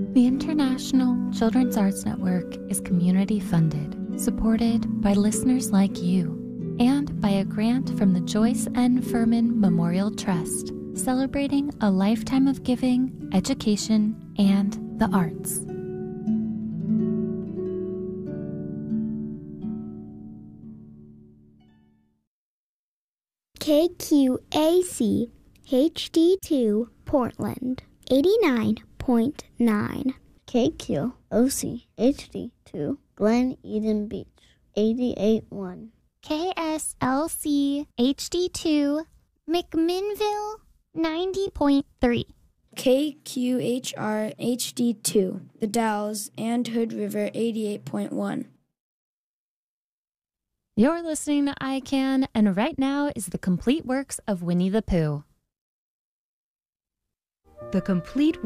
The International Children's Arts Network is community funded, supported by listeners like you, and by a grant from the Joyce N. Furman Memorial Trust, celebrating a lifetime of giving, education, and the arts. KQAC HD2 Portland 89.9. KQOC HD2 Glen Eden Beach 88.1. KSLC HD2 McMinnville 90.3. KQHR HD2 The Dalles and Hood River 88.1. You're listening to ICANN, and right now is the complete works of Winnie the Pooh. The complete